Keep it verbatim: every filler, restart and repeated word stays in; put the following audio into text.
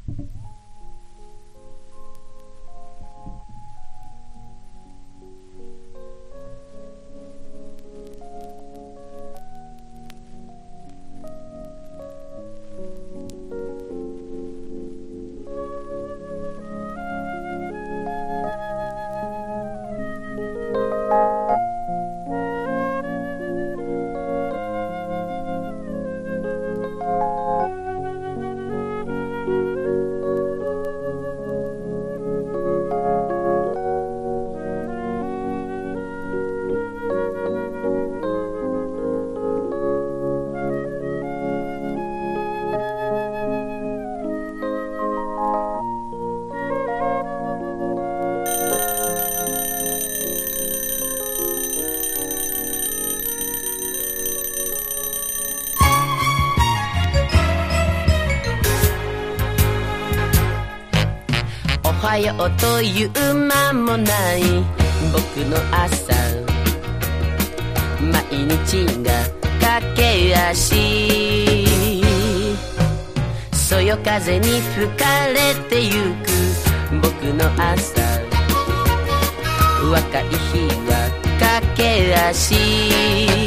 おはようという間もない僕の朝、毎日が駆け足、そよ風に吹かれてゆく僕の朝、若い日は駆け足